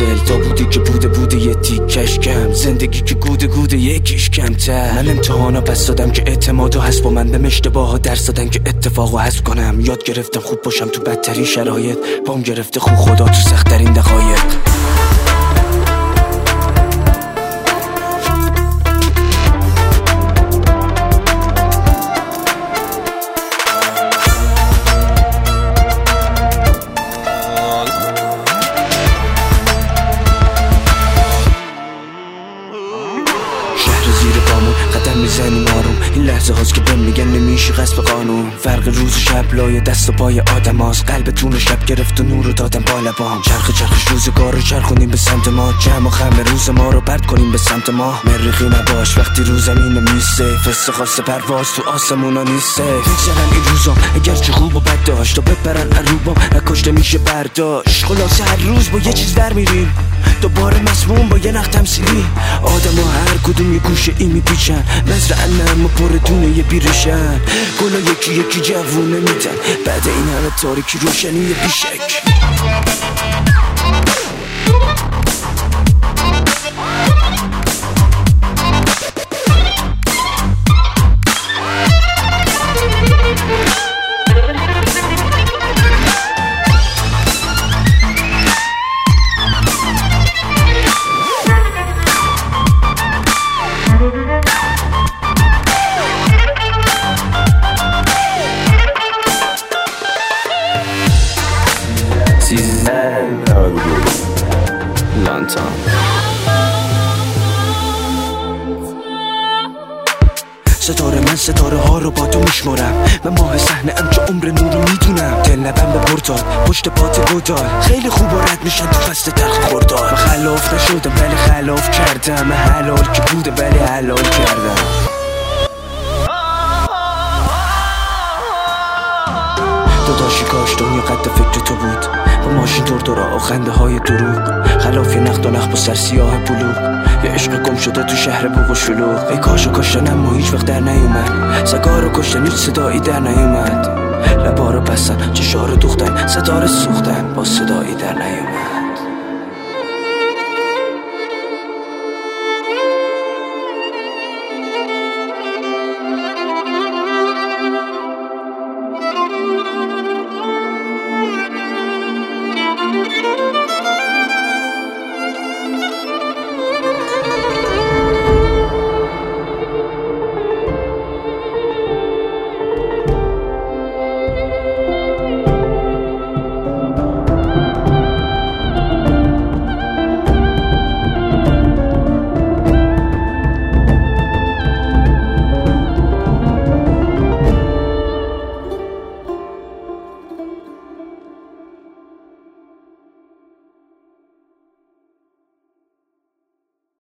منزل تا بودی که بوده یه تیکش کم، زندگی که گوده یکیش کمتر. من امتحانا پس دادم که اعتمادو هست با من، بهم اشتباها درس دادن که اتفاقو حذف کنم. یاد گرفتم خوب باشم تو بدترین شرایط، پام گرفته خوب خدا تو سخت‌ترین دقایق. زیر پامون قدم میزنیم آروم، این لحظه هاست که بهم میگن نمیشه غصب قانون. فرق روز و شب لای دست و پای آدم هاست، قلبتون شب گرفت و نور رو دادم با لبام. چرخش روزگار رو چرخونیم به سمت ما، جمع و خم روز ما رو پرت کنیم به سمت ما. مریخی نباش وقتی رو زمین میسه، فسته خواسته پرواز تو آسمونا نیسته. میگذرن این روزا اگر چه خوب و بد داشت، تا بپرن اروبام نکشته میشه برداشت. خلاصه هر روز با یه چیز در میریم، دوباره مسموم با یه نخ تمثیلی. آدم ها هر کدوم یه گوشه این میپیچن، مزرعه اما پر دونه یه بیرشن. گلا یکی جوونه میدن، بعد این همه تاریکی روشنی یه بیشک. ستاره ها رو با تو میشمارم، من ماه صحنه ام که عمر نور رو میدونم. دل لبم به پرتال پشت پات گودال، خیلی خوب و رد میشن تو فصل تلخ خوردال. من خلاف نشدم ولی خلاف کردم، من حلال که بوده ولی حلال کردم. داداشی کاش دنیا قد فکر تو بود، با ماشین دورا و خنده های دروغ. خلاف یه نقد و نخ با سر سیاه بلوغ، یه عشق گم شده تو شهر بوق و شلوغ. ای کاشو کشتن اما هیچ وقت در نیومد، سگا رو کشتن هیچ صدایی در نیومد. لبا رو بستن چشا رو دوختن، ستاره سوختن با صدایی در نیومد.